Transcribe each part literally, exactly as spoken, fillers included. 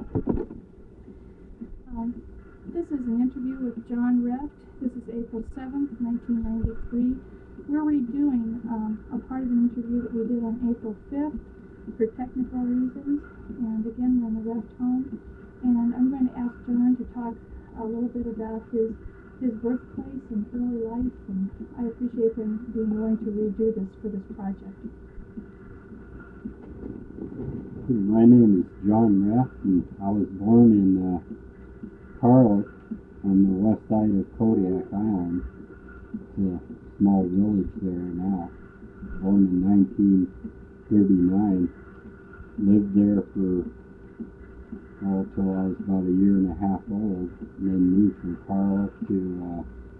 Um, this is an interview with John Reft. This is April seventh, nineteen ninety-three. We're redoing um, a part of an interview that we did on April fifth for technical reasons. And again, we're in the Reft home. And I'm going to ask John to talk a little bit about his his birthplace and early life. And I appreciate him being willing to redo this for this project. My name is John Reft, and I was born in uh, Charlotte on the west side of Kodiak Island. It's a small village there now. Born in nineteen thirty-nine. Lived there for, oh, till I was about a year and a half old. And then moved from Charlotte to uh,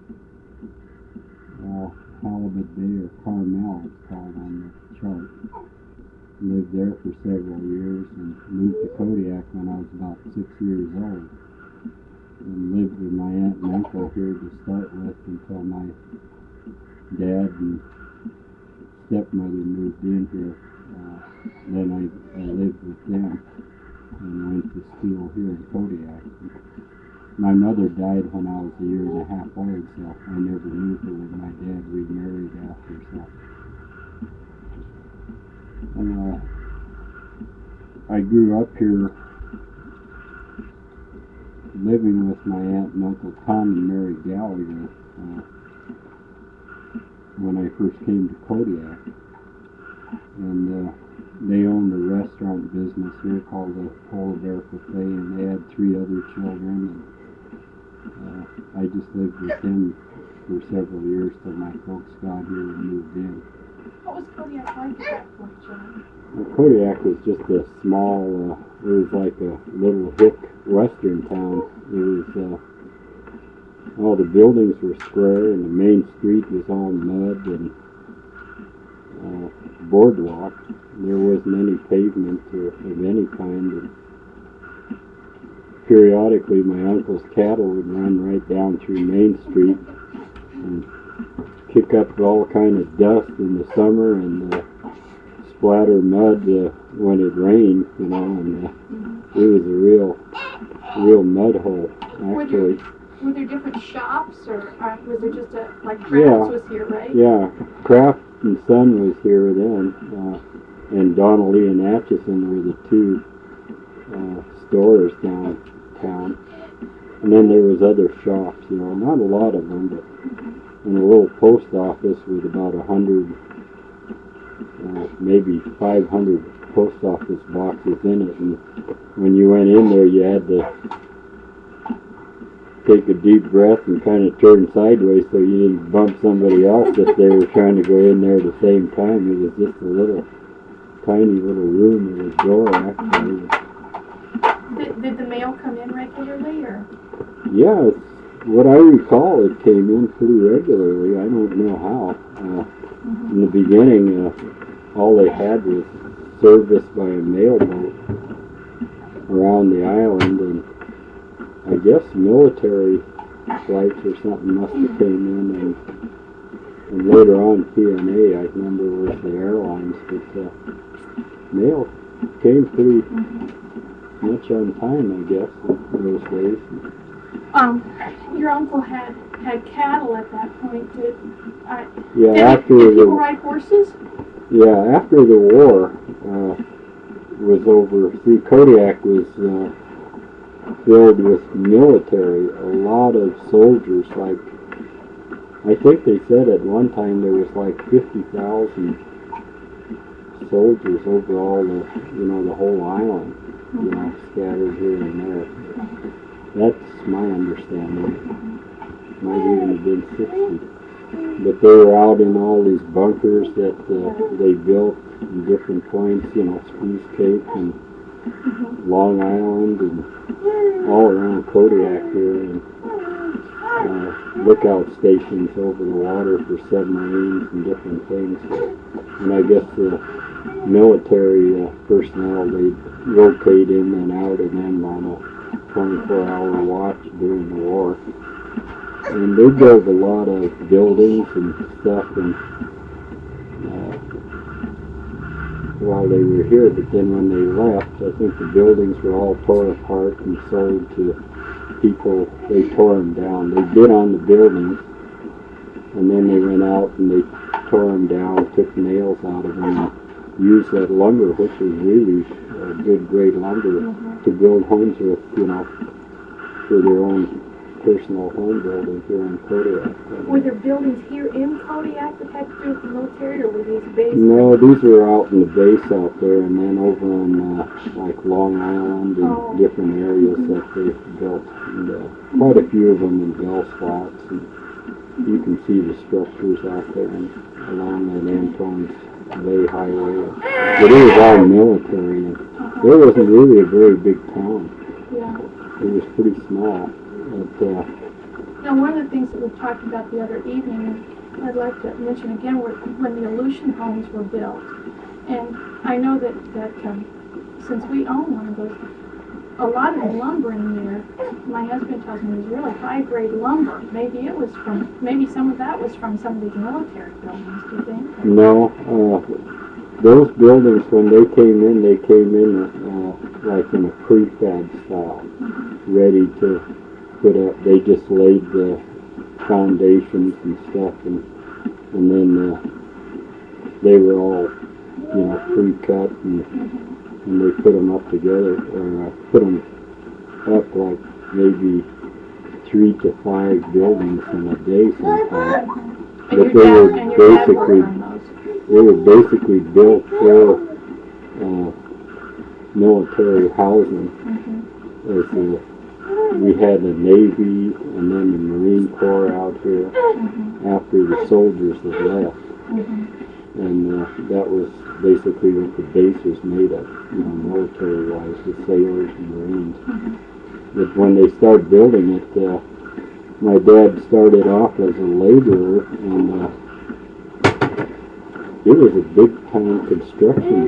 uh, Halibut Bay, or Carmel, it's called on the chart. Lived there for several years and moved to Kodiak when I was about six years old. And lived with my aunt and uncle here to start with until my dad and stepmother moved in here. Uh, then I, I lived with them and went to school here in Kodiak. My mother died when I was a year and a half old, so I never knew her when my dad remarried after. So. Uh, I grew up here living with my aunt and Uncle Tom and Mary Gallagher uh, when I first came to Kodiak. And uh, they owned a restaurant business here called the Polar Bear Cafe, and they had three other children. And uh, I just lived with them for several years till my folks got here and moved in. What was Kodiak like at that point, John? Well, Kodiak was just a small, uh, it was like a little hick western town. It was, uh, all the buildings were square and the main street was all mud and uh, boardwalk. There wasn't any pavement or of any kind. And periodically my uncle's cattle would run right down through Main Street and kick up all kind of dust in the summer and uh, splatter mud uh, when it rained, you know, and uh, mm-hmm. It was a real, real mud hole, actually. Were there, were there different shops, or uh, was there just a, like, Kraft's yeah. was here, right? Yeah, Kraft and Son was here then, uh, and Donnelly and Atchison were the two uh, stores downtown. And then there was other shops, you know, not a lot of them, but in a little post office with about a hundred, uh, maybe five hundred post office boxes in it. And when you went in there, you had to take a deep breath and kind of turn sideways so you didn't bump somebody else if they were trying to go in there at the same time. It was just a little, tiny little room with a door, actually. Did, did the mail come in regularly, or? Yeah, it's, what I recall, it came in pretty regularly. I don't know how. Uh, mm-hmm. In the beginning, uh, all they had was service by a mailboat around the island, and I guess military flights or something must have came in, and, and later on P N A, I remember, was the airlines, but uh, mail came pretty much on time, I guess, in those days. Um, your uncle had, had cattle at that point. Did, uh, yeah, did, after did people the, ride horses? Yeah, after the war uh, was over, see, Kodiak was uh, filled with military, a lot of soldiers. Like, I think they said at one time there was like fifty thousand soldiers over all the, you know, the whole island, you know, scattered here and there. That's my understanding. Might even have been sixty. But they were out in all these bunkers that uh, they built in different points, you know, Spruce Cape and Long Island and all around Kodiak here, and uh, lookout stations over the water for submarines and different things. And I guess the military uh, personnel, they rotate in and out of them on a twenty-four hour watch during the war. And they built a lot of buildings and stuff, and uh, while they were here, but then when they left, I think the buildings were all tore apart and sold to people. They tore them down. They bid on the buildings, and then they went out and they tore them down, took nails out of them, and used that lumber, which was really uh, good, great lumber, Mm-hmm. to build homes with, you know, for their own personal home building here in Kodiak. Were there buildings here in Kodiak that had to do with the military, or were these bases? No, these were out in the base out there, and then over in uh, like Long Island and Oh. different areas that they built, and uh, quite a few of them in Bell Flats. And you can see the structures out there and along that Antones Bay Highway. But it was all military, and there wasn't really a very big town. Yeah. It was pretty small. But, uh, Now, one of the things that we talked about the other evening, and I'd like to mention again, were when the Aleutian homes were built. And I know that, that um, since we own one of those, a lot of the lumber in there, my husband tells me, was really high-grade lumber. Maybe it was from, maybe some of that was from some of these military buildings, do you think? no, uh, those buildings, when they came in, they came in uh, like in a prefab style, ready to put up. They just laid the foundations and stuff, and and then uh, they were all, you know, pre-cut, and, and they put them up together, or uh, put them up like maybe three to five buildings in a day sometimes. And But your they dad, were and your dad basically worked on those. they were basically built for uh, military housing. Mm-hmm. As a, we had the Navy and then the Marine Corps out here Mm-hmm. after the soldiers had left, Mm-hmm. and uh, that was basically what the base was made of, you know, military-wise, the sailors and Marines. Mm-hmm. But when they started building it, uh, my dad started off as a laborer, and uh, it was a big-time construction,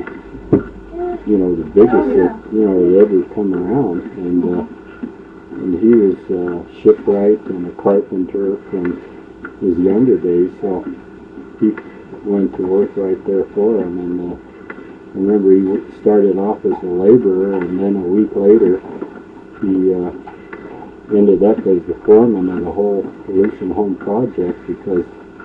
you know, the biggest Oh, yeah. that, you know, had ever come around. And uh, and he was uh, shipwright and a carpenter from his younger days, so he went to work right there for him. And uh, I remember he w- started off as a laborer, and then a week later he uh, ended up as the foreman of the whole Aleutian Home project, because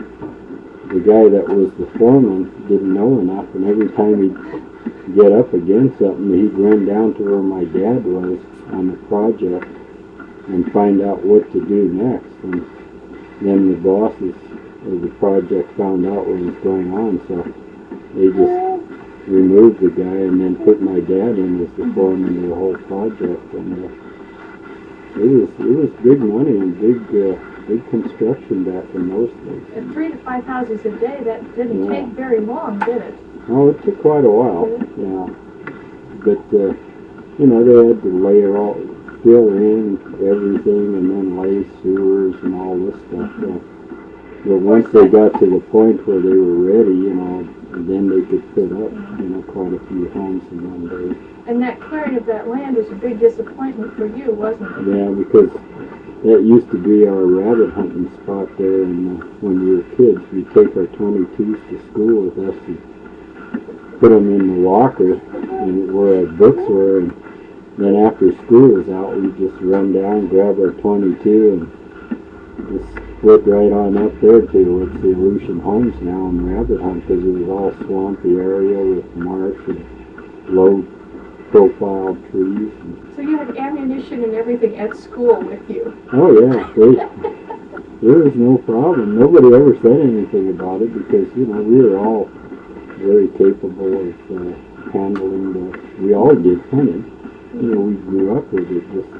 the guy that was the foreman didn't know enough, and every time he'd get up against something, he'd run down to where my dad was on the project and find out what to do next. And then the bosses of the project found out what was going on, so they just removed the guy and then put my dad in as the foreman of the whole project. And uh, it was it was big money and big uh, big construction back in those days. And three to five houses a day, that didn't Yeah. take very long, did it? Oh, it took quite a while, yeah. But, uh, you know, they had to layer all, fill in everything and then lay sewers and all this stuff. So. But once they got to the point where they were ready, you know, then they could put up, you know, quite a few homes in one day. And that clearing of that land was a big disappointment for you, wasn't it? Yeah, because that used to be our rabbit hunting spot there, and uh, when we were kids, we'd take our twenty-twos to school with us and put them in the locker and where our books were, and then after school was out, we'd just run down, grab our twenty-two, and just split right on up there to what's the Aleutian Homes now and rabbit hunt, because it was all swampy area with marsh and low profile trees. And, So you had ammunition and everything at school with you. oh yeah, they, there was no problem. Nobody ever said anything about it, because, you know, we were all very capable of uh, handling the, we all did hunting. You know, we grew up with it, just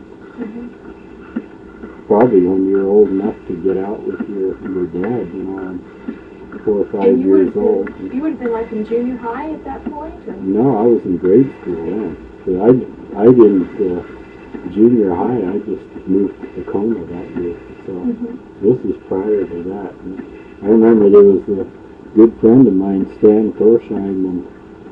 probably when you were old enough to get out with your, your dad, you know, four or five And you would years have old. been, you would have been like in junior high at that point? Or? No, I was in grade school then. But I, I didn't, uh, junior high, I just moved to Tacoma that year. So Mhm. this is prior to that. And I remember there was a good friend of mine, Stan Torsheim, and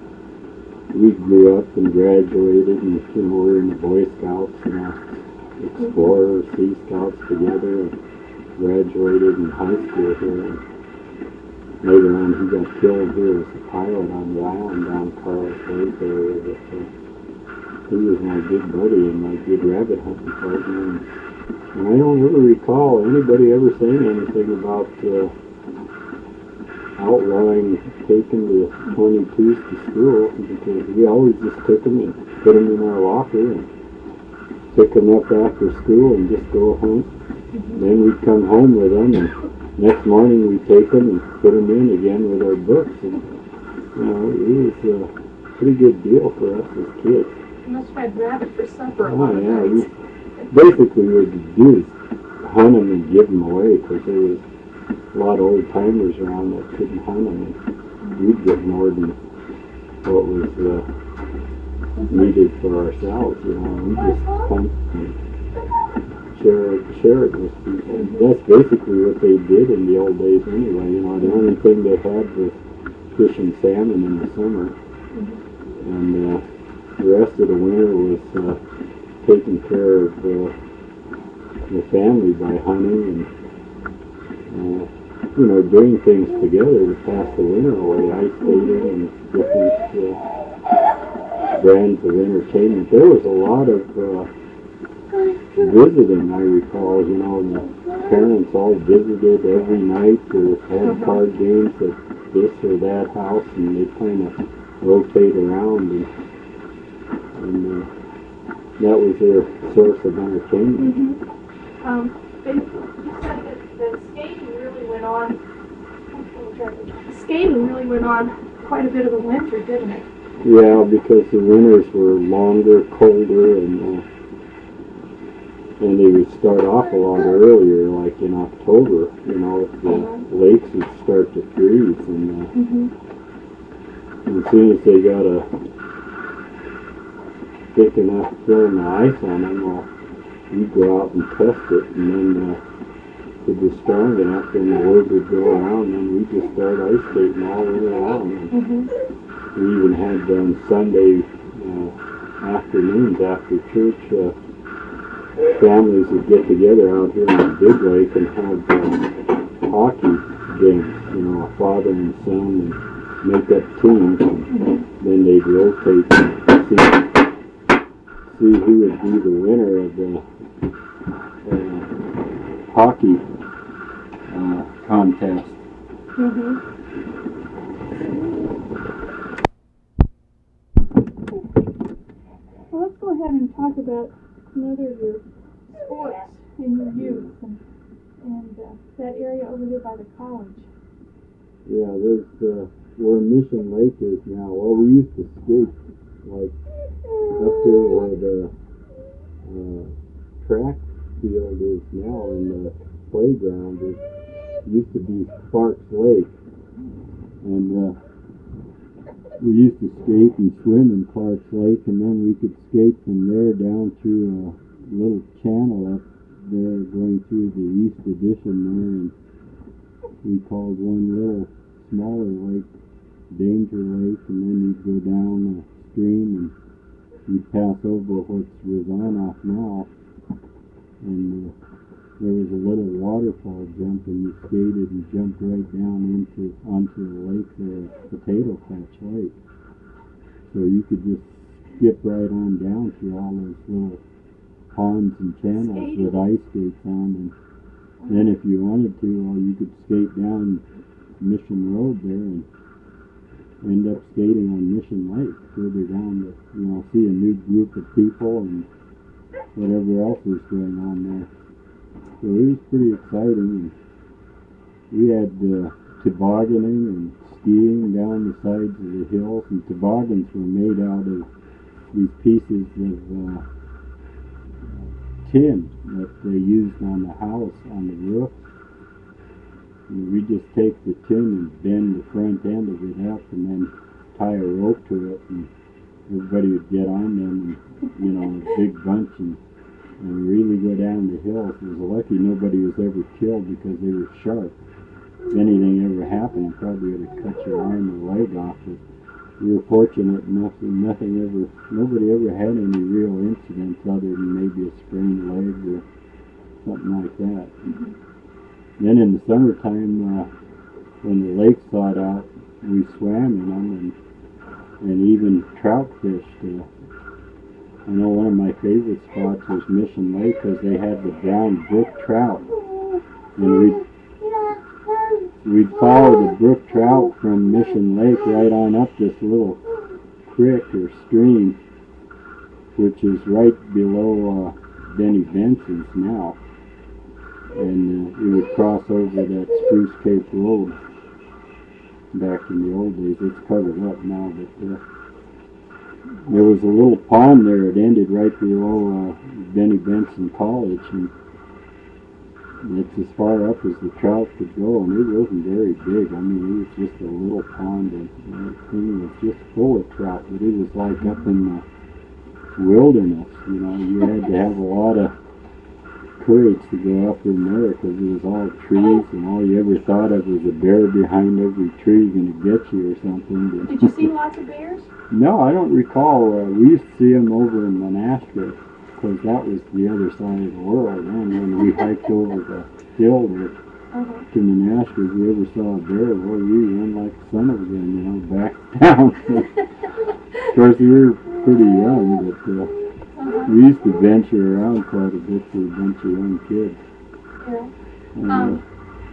we grew up and graduated, and, you know, we were in the Boy Scouts, you know, Explorers, Sea Scouts together, and graduated in high school here. later on he got killed here as a pilot on the island down Carlos Lake area. But, uh, he was my good buddy and my good rabbit hunting partner. And, and I don't ever recall anybody ever saying anything about uh, outlawing taking the twenty-twos to school, because we always just took them and put them in our locker and pick them up after school and just go hunt. Then we'd come home with them, and next morning we'd take them and put them in again with our books. And, you know, it was a pretty good deal for us as kids. You must have had rabbit for supper a Oh, lot of yeah. nights. We, basically, what we'd do is hunt them and give them away, because there was a lot of old timers around that couldn't hunt them. And we'd get more than what was uh, needed for ourselves, you know. We just hunt and share it, share it with people. And that's basically what they did in the old days anyway. You know, the only thing they had was fishing salmon in the summer. And uh, the rest of the winter was uh, taking care of uh, the family by hunting and, uh, you know, doing things together to pass the winter away, ice skating and different uh, brands of entertainment. There was a lot of uh, visiting, I recall. You know, the parents all visited every night or had card games at this or that house, and they kind of rotate around, and, and uh, that was their source of entertainment. Mm-hmm. Um, they, you said that the skating really went on. Skating really went on quite a bit of the winter, didn't it? Yeah, because the winters were longer, colder, and uh, and they would start off a lot earlier, like in October. You know, the Uh-huh. lakes would start to freeze, and, uh, Mm-hmm. and as soon as they got a thick enough film of ice on them, well, we'd go out and test it, and then uh, if it was strong enough, then the word would go around, and we'd just start ice skating all winter long. And Mm-hmm. we even had um, Sunday uh, afternoons after church. Uh, families would get together out here in the big lake and have uh, hockey games, you know, a father and son, and make up teams, and then they'd rotate and see, see who would be the winner of the uh, hockey uh, contest. Mm-hmm. Well, let's go ahead and talk about another of your sports in your youth and, and uh, that area over there by the college. Yeah, there's uh, where Mission Lake is now. Well, we used to skate like up here where the uh, track field is now, and the playground. It used to be Sparks Lake, and uh, we used to skate and swim in Clark's Lake, and then we could skate from there down through a little channel up there going through the East Addition there, and we called one little smaller lake Danger Lake, and then you'd go down a stream and you'd pass over what's Rosanna now, and uh, there was a little waterfall jump, and you skated and jumped right down into onto the lake there, Potato Patch Lake. So you could just skip right on down through all those little ponds and channels with ice skates on, and then if you wanted to, well, you could skate down Mission Road there and end up skating on Mission Lake further down to, you know, see a new group of people and whatever else was going on there. So it was pretty exciting. And we had uh, tobogganing and skiing down the sides of the hills, and toboggans were made out of these pieces of uh, tin that they used on the house, on the roof. And we just take the tin and bend the front end of it up and then tie a rope to it, and everybody would get on them, and, you know, a big bunch, and and really go down the hills. It was lucky nobody was ever killed because they were sharp. If anything ever happened, you probably would have cut your arm or leg off. But we were fortunate enough that nothing ever, nobody ever had any real incidents other than maybe a sprained leg or something like that. Mm-hmm. Then in the summertime, uh, when the lakes thawed out, we swam in them and and even trout fished. Uh, I know one of my favorite spots was Mission Lake because they had the brown brook trout, and we'd we'd follow the brook trout from Mission Lake right on up this little creek or stream, which is right below uh, Benny Benson's now, and uh, we would cross over that Spruce Cape Road. Back in the old days, it's covered up now, but uh, there was a little pond there. It ended right below uh, Benny Benson College, and it's as far up as the trout could go, and it wasn't very big. I mean, it was just a little pond, and the thing was just full of trout, but it was like up in the wilderness, you know. You had to have a lot of courage to go up in there because it was all trees, and all you ever thought of was a bear behind every tree going to get you or something. But Did you see lots of bears? no, I don't recall. Uh, we used to see them over in Monastra because that was the other side of the world. And when we hiked over the hill to, Uh-huh. to Monastra, if we ever saw a bear, well, we ran like a son of a gun, you know, back down. Of course, we were pretty young, but uh, Uh-huh. we used to venture around quite a bit for a bunch of young kids. Yeah. And, Um,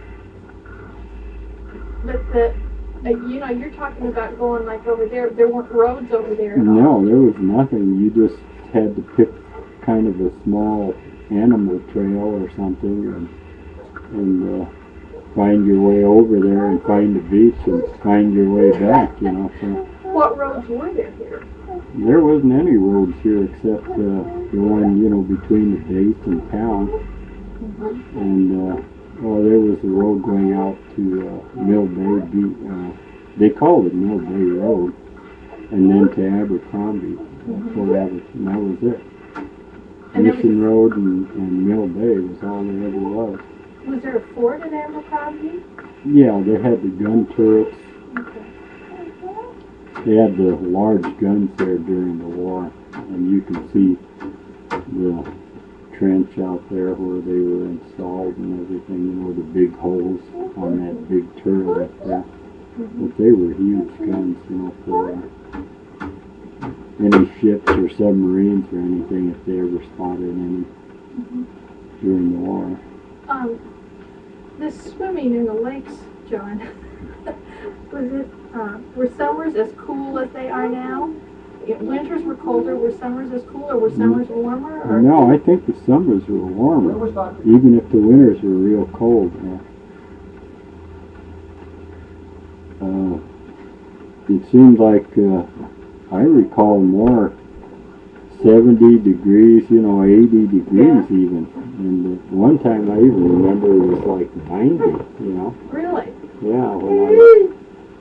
but the, uh, you know, you're talking about going like over there. There weren't roads over there uh, at all. no, there was nothing. You just had to pick kind of a small animal trail or something, and and uh, find your way over there and find the beach and find your way back, you know. So What roads were there here? there wasn't any roads here except uh, the one, you know, between the base and town. And, uh, well, there was a road going out to uh, Mill Bay Beach. Uh, they called it Mill Bay Road. And then to Abercrombie. Mhm. Fort Aber- and that was it. And there Mission Road and, and Mill Bay was all there ever was. Was there a fort at Abercrombie? Yeah, they had the gun turrets. Okay. They had the large guns there during the war, and you can see the trench out there where they were installed and everything, you know, the big holes on that big turret up there. But they were huge guns, you know, for uh, any ships or submarines or anything if they ever spotted any Mhm. during the war. Um, the swimming in the lakes, John, was it, uh, were summers as cool as they are now? If winters were colder, were summers as cool, or were summers warmer? Or? No, I think the summers were warmer, even if the winters were real cold. Uh, uh, it seemed like, uh, I recall more seventy degrees, you know, eighty degrees Yeah. even. And uh, one time I even remember it was like ninety, you know. Really? Yeah, when I was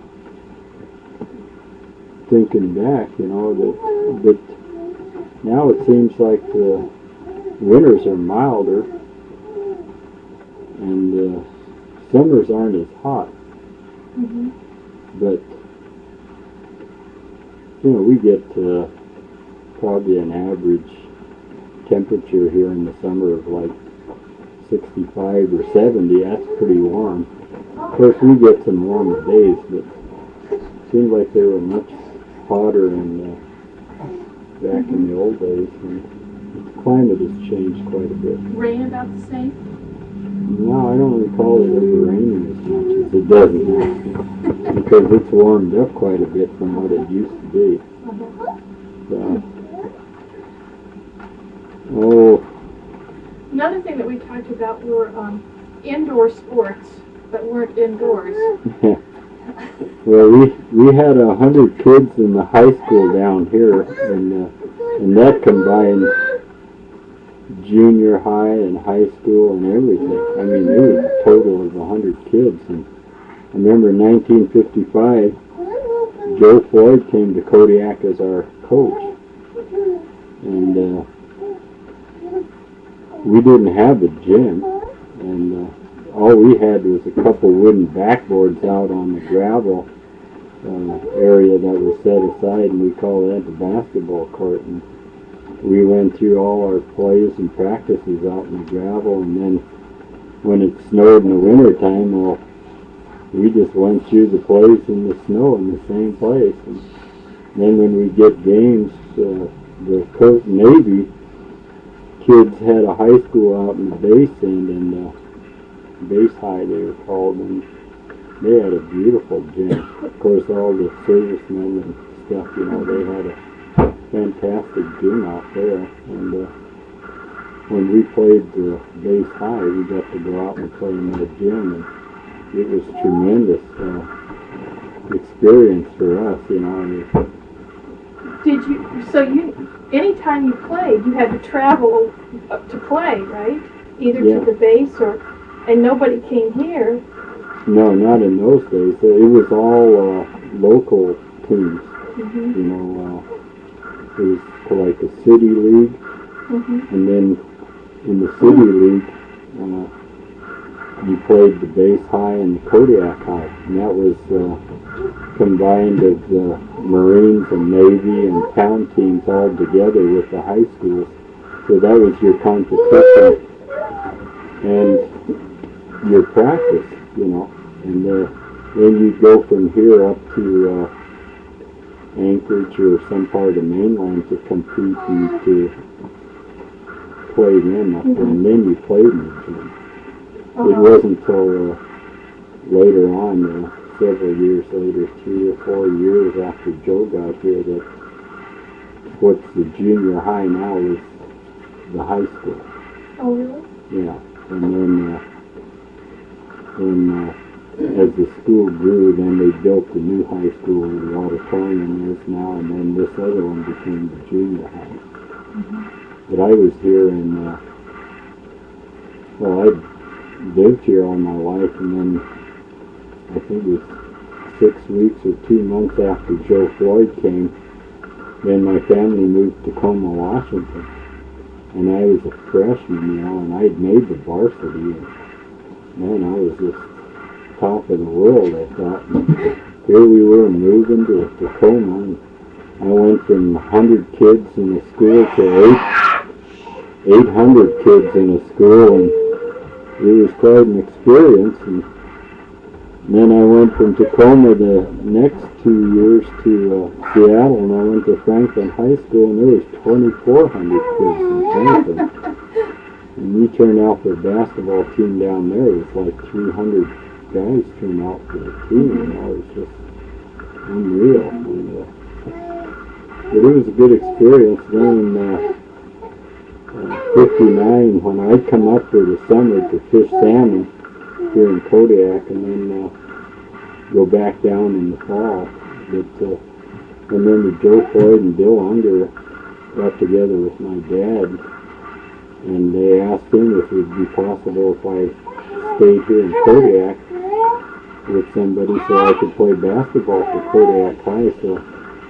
thinking back, you know, that, that now it seems like the winters are milder and uh, summers aren't as hot. Mm-hmm. But, you know, we get uh, probably an average temperature here in the summer of like sixty-five or seventy. That's pretty warm. Of course, we get some warmer days, but it seemed like they were much hotter in, uh, back in the old days. And the climate has changed quite a bit. Rain about the same? No, I don't recall it ever raining as much as it does now, because it's warmed up quite a bit from what it used to be. Uh-huh. So, oh, Another thing that we talked about were um, indoor sports that weren't indoors. well, we we had a hundred kids in the high school down here, and uh, and that combined junior high and high school and everything. I mean, it was a total of a hundred kids. And I remember in nineteen fifty-five, Joe Floyd came to Kodiak as our coach, and uh, we didn't have a gym, and uh, all we had was a couple wooden backboards out on the gravel uh, area that was set aside, and we called that the basketball court. And we went through all our plays and practices out in the gravel, and then when it snowed in the winter time, well, we just went through the plays in the snow in the same place. And then when we get games, uh, the Coast Navy kids had a high school out in the base end, and uh, base high they were called, and they had a beautiful gym. Of course, all the servicemen and stuff, you know, they had a fantastic gym out there. And uh, when we played the base high, we got to go out and play in that gym, and it was tremendous uh, experience for us, you know. And Did you, so you, anytime you played, you had to travel up to play, right? Either Yeah. to the base or, and nobody came here. no, not in those days. It was all uh, local teams, Mm-hmm. you know. Uh, it was like a city league, Mm-hmm. and then in the city league, uh, you played the base high and the Kodiak high, and that was uh, combined of the Marines and Navy and town teams all together with the high schools. So that was your competition and your practice, you know. And uh, then you'd go from here up to uh, Anchorage or some part of the mainland to compete and to play them up there, and then you played in the gym. It Uh-huh. wasn't until uh, later on, uh, several years later, three or four years after Joe got here, that what's the junior high now is the high school. Oh, really? Yeah, and then uh, then uh, as the school grew, then they built the new high school where the auditorium is now, and then this other one became the junior high. Mm-hmm. But I was here in, uh, well, I lived here all my life, and then I think it was six weeks or two months after Joe Floyd came, then my family moved to Tacoma, Washington. And I was a freshman, you know, and I'd made the varsity, and man, I was just top of the world, I thought. And here we were moving to Tacoma, and I went from one hundred kids in a school to eight, eight hundred kids in a school, and it was quite an experience. And then I went from Tacoma the next two years to uh, Seattle, and I went to Franklin High School, and there was twenty-four hundred kids in Franklin. And we turned out for a basketball team down there. It was like three hundred guys turned out for the team, and it was just unreal. And, uh, but it was a good experience. Then in uh, uh, fifty-nine, when I'd come up for the summer to fish salmon here in Kodiak, and then uh, go back down in the fall. But uh, I remember Joe Floyd and Bill Unger got together with my dad, and they asked him if it would be possible if I stayed here in Kodiak with somebody so I could play basketball for Kodiak High. So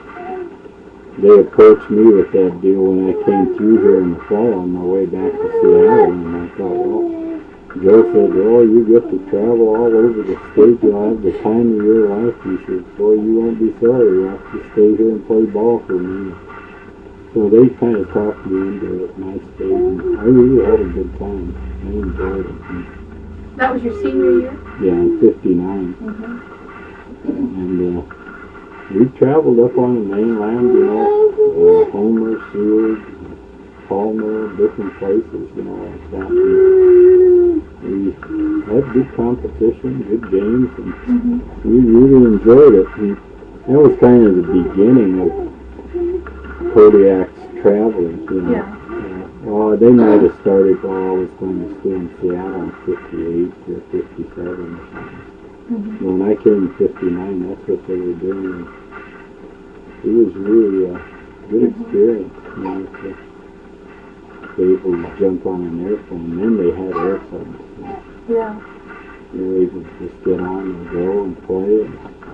they approached me with that deal when I came through here in the fall on my way back to Seattle, and I thought, well, Joe said, oh, you get to travel all over the state. You'll have the time of your life. He said, boy, you won't be sorry. You'll have to stay here and play ball for me. So they kind of talked me into it, and I stayed. And I really had a good time. I enjoyed it. And, That was your senior year? yeah, in fifty-nine. Mm-hmm. And uh, we traveled up on the mainland, you know, uh, Homer, Seward, Palmer, different places, you know, like that. And we had good competition, good games, and Mm-hmm. we really enjoyed it. And that was kind of the beginning of Kodiak's traveling, you know. Yeah. Uh, well, they might have started while I was going to school in Seattle in fifty-eight or fifty-seven or something. Mm-hmm. When I came in fifty-nine, that's what they were doing. It was really a good experience, you know, to be able to jump on an airplane. Then they had airplanes. So Yeah. you were able to just get on and go and play and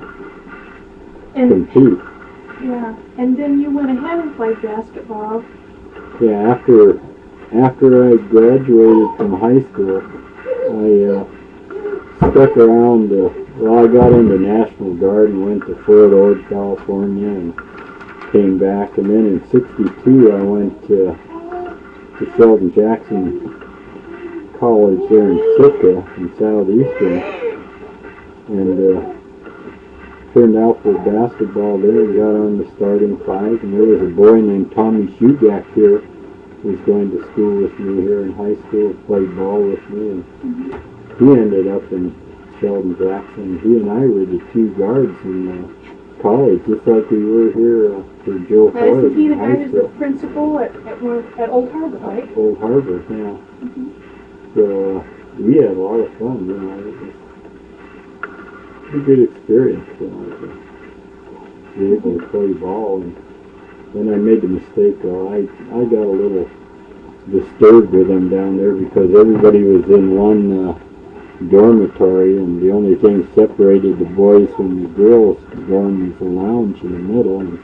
And, compete. yeah. And then you went ahead and played basketball. Yeah, after after I graduated from high school, I uh, stuck around. Uh, well, I got into National Guard and went to Fort Ord, California, and came back. And then in sixty-two, I went to to Sheldon Jackson College there in Sitka in Southeastern. and uh, turned out for basketball there and got on the starting five. And there was a boy named Tommy Shugak here who was going to school with me here in high school, played ball with me, and mm-hmm. he ended up in Sheldon Jackson. He and I were the two guards in uh, college, just like we were here uh, for Joe now, Floyd. Isn't he the guy who's the principal at, at, at Old Harbor, right? Old Harbor, yeah. Mm-hmm. So uh, we had a lot of fun, you know. It was a good experience, you know, to be able to play ball. And then I made the mistake, though. I, I got a little disturbed with them down there because everybody was in one uh, dormitory, and the only thing separated the boys from the girls' dorm was the lounge in the middle. And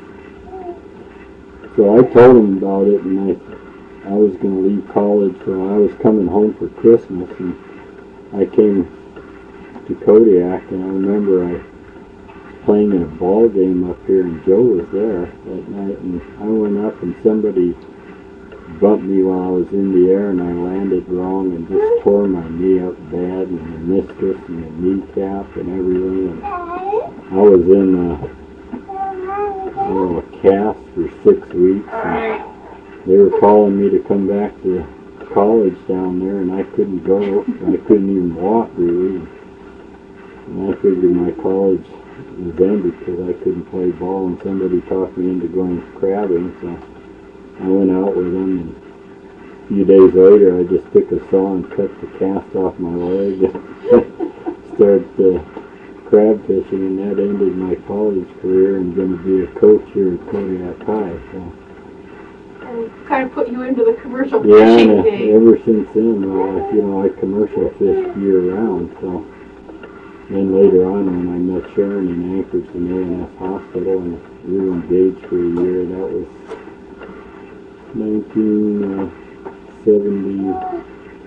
so I told them about it, and I I was going to leave college, so I was coming home for Christmas, and I came to Kodiak, and I remember I was playing in a ball game up here, and Joe was there that night, and I went up, and somebody bumped me while I was in the air, and I landed wrong and just tore my knee up bad, and the meniscus and the kneecap and everything, and I was in a, you know, a cast for six weeks, and they were calling me to come back to college down there, and I couldn't go. I couldn't even walk, really. And I figured my college was ended because I couldn't play ball, and somebody talked me into going crabbing, so I went out with them, and a few days later I just took a saw and cut the cast off my leg and started uh, crab fishing, and that ended my college career. I'm going to be a coach here at Kodiak High. So. And kind of put you into the commercial yeah, fishing and, game. Ever since then, uh, you know, I commercial fished year round. So then later on, when I met Sharon in Anchorage in A and S Hospital, and we were engaged for a year, that was nineteen seventy-nine.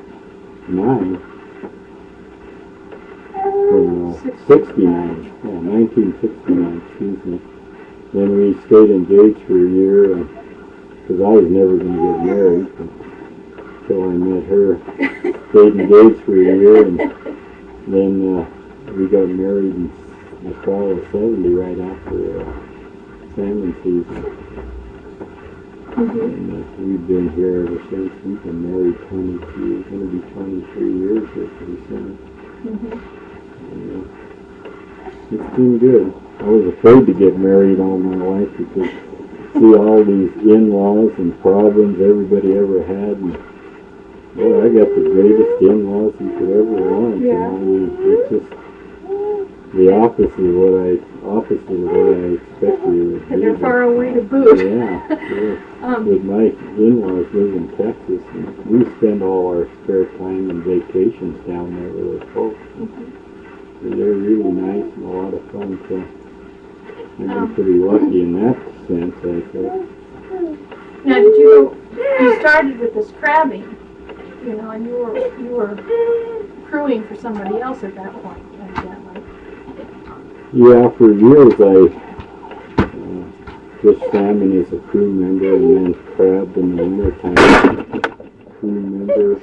Or, uh, sixty-nine. Yeah, nineteen sixty-nine, excuse me. Then we stayed engaged for a year, uh, because I was never going to get married until I met her. Stayed engaged for a year, and then uh, we got married in the fall of seventy, right after uh, salmon season. Mm-hmm. And uh, we've been here ever since. We've been married twenty-two, going to be twenty-three years here pretty soon. Mm-hmm. And, uh, it's been good. I was afraid to get married all my life because see all these in-laws and problems everybody ever had, and boy, I got the greatest in-laws you could ever want. Yeah. You know, I mean, it's just the opposite of what I opposite of what I expected it would be. And they're far away to boot. Yeah, yeah. um, But my in-laws live in Texas, and we spend all our spare time and vacations down there with our folks. Mm-hmm. And they're really nice and a lot of fun. So I've been um, pretty lucky in that sense, I think. Now, did you you started with this crabbing, you know, and you were you were crewing for somebody else at that point, evidently. Yeah, for years I uh, fished salmon as a crew member, and then crabbed in the wintertime. Crew member.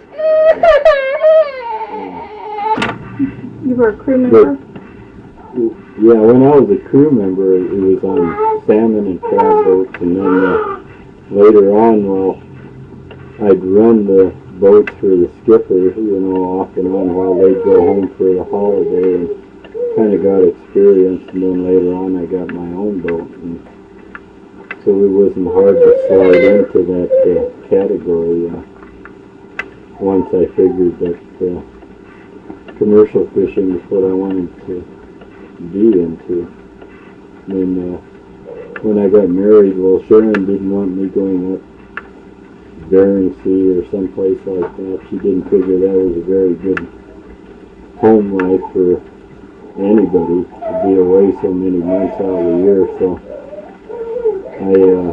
Uh, you were a crew member? But, yeah, when I was a crew member, it was on salmon and crab boats, and then uh, later on, well, I'd run the boats for the skipper, you know, off and on while they'd go home for the holiday, and kind of got experience, and then later on I got my own boat, and so it wasn't hard to slide into that uh, category uh, once I figured that uh, commercial fishing is what I wanted to be into. And then uh, when I got married, well, Sharon didn't want me going up Bering Sea or someplace like that. She didn't figure that was a very good home life for anybody to be away so many months out of the year. So I uh,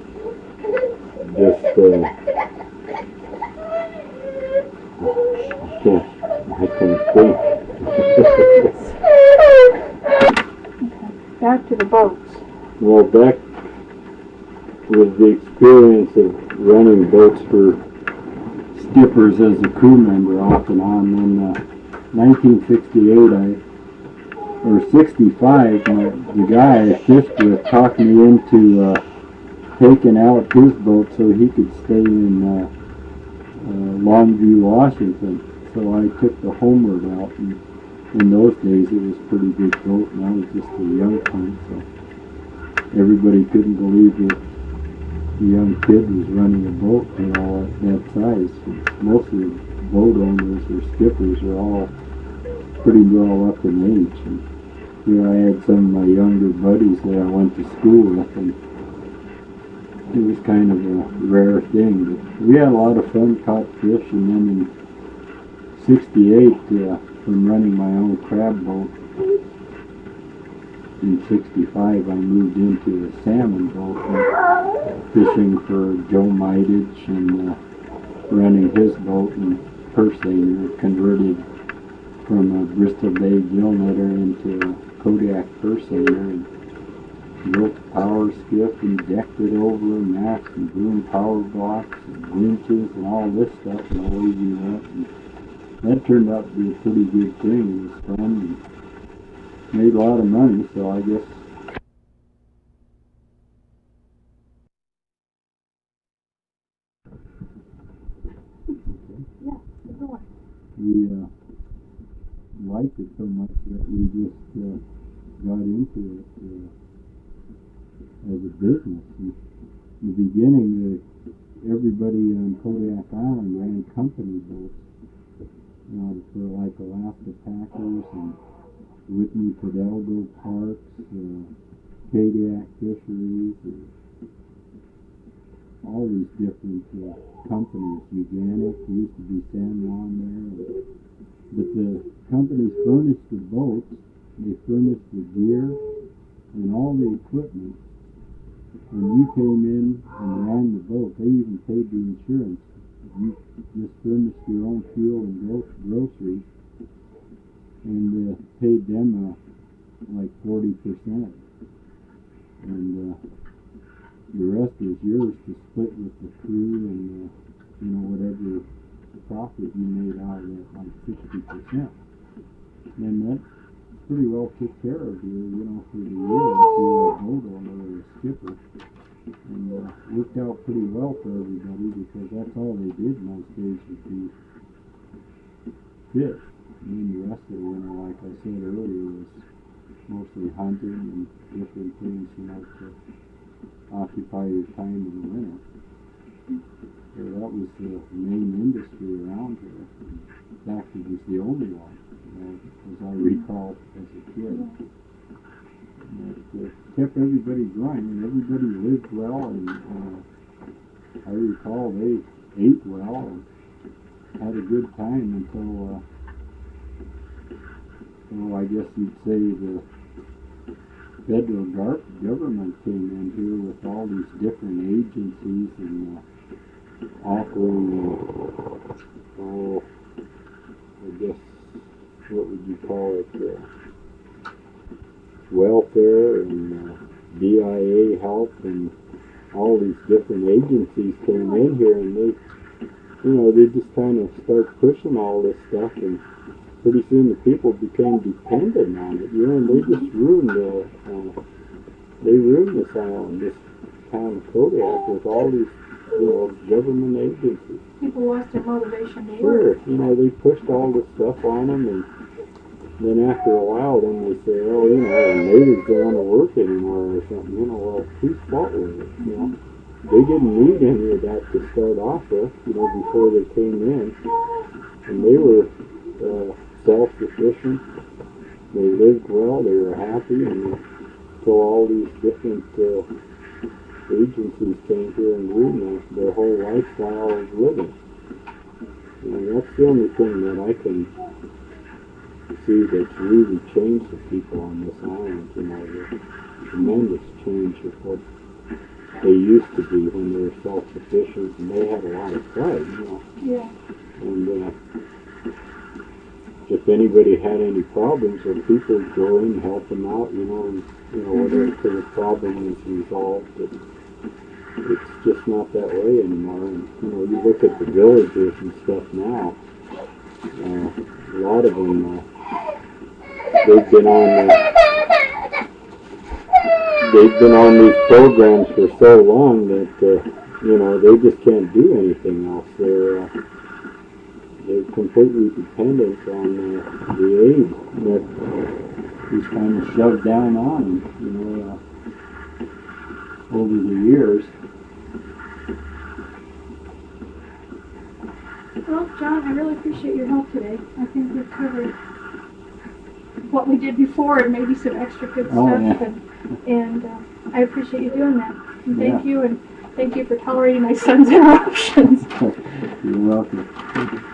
just uh, I can't I can't think. Back to the boats. Well, back with the experience of running boats for skippers as a crew member off and on, then uh, nineteen sixty-eight I or sixty-five, my, the guy I fished with talked me into uh, taking out his boat so he could stay in uh, uh, Longview, Washington. So I took the Homeward out, and in those days it was a pretty big boat, and I was just a young one, so everybody couldn't believe that the young kid was running a boat, you know, at that size. Most of the boat owners or skippers are all pretty well up in age. And, you know, I had some of my younger buddies that I went to school with, and it was kind of a rare thing. But we had a lot of fun, caught fish, and then in sixty-eight, uh, from running my own crab boat, in sixty-five I moved into a salmon boat, and fishing for Joe Midich and uh, running his boat and purse seiner, converted from a Bristol Bay gill netter into a Kodiak purse seiner, and built a power skiff and decked it over a mast and boom power blocks and winches and all this stuff, and away we went. And that turned out to be a pretty good thing. It was fun and made a lot of money, so I guess Yeah, go on. we uh, liked it so much that we just uh, got into it uh, as a business. And in the beginning, uh, everybody on Kodiak Island ran company boats, you know, for like Alaska Packers and Whitney Fidalgo Parks, uh, Kodiak Fisheries, uh, all these different uh, companies. Uganic used to be San Juan there. But the companies furnished the boats, they furnished the gear and all the equipment. When you came in and ran the boat, they even paid the insurance. You just furnished your own fuel and gro- groceries, and uh, paid them uh, like forty percent. And uh, the rest is yours to split with the crew and, uh, you know, whatever profit you made out of it, like sixty percent. And that pretty well took care of you, you know, for the year if you were a boat owner or a skipper. And uh, worked out pretty well for everybody, because that's all they did most days would be fish. And then the rest of the winter, like I said earlier, was mostly hunting and different things, you know, to occupy your time in the winter. So that was the main industry around here. In fact, it was the only one, you know, as I recall as a kid. And it uh, kept everybody going, and everybody lived well, and uh, I recall they ate well and had a good time until, uh, well, I guess you'd say the federal gar- government came in here with all these different agencies and uh, offering, uh, oh, I guess, what would you call it, uh, welfare and uh, D I A help, and all these different agencies came in here, and they, you know, they just kind of start pushing all this stuff, and pretty soon the people became dependent on it, you know, and they just ruined the, uh, they ruined this island, this town of Kodiak, with all these, you know, government agencies. People lost their motivation to Sure, work. you know, they pushed all this stuff on them, and then after a while, then they say, oh, you know, the natives don't want to work anymore or something, you know, well, whose fault was it, you know? They didn't need any of that to start off with, you know, before they came in, and they were uh, self-sufficient, they lived well, they were happy, and so all these different uh, agencies came here and ruined their, their whole lifestyle of living. And that's the only thing that I can see that's really changed the people on this island, you know, the tremendous change of what they used to be when they were self-sufficient, and they had a lot of pride, you know. Yeah. And uh, if anybody had any problems, or people would go in and help them out, you know, and, you know, whatever mm-hmm. the problem is resolved. But it's just not that way anymore. And, you know, you look at the villages and stuff now, uh, a lot of them uh, they've been on the, they've been on these programs for so long that uh, you know, they just can't do anything else. They're uh, they're completely dependent on uh, the aid that he's kind of shoved down on them, you know, uh, over the years. Well, John, I really appreciate your help today. I think we've covered what we did before and maybe some extra good Oh, stuff. yeah. And, and uh, I appreciate you doing that. And thank Yeah. you, and thank you for tolerating my son's interruptions. You're welcome.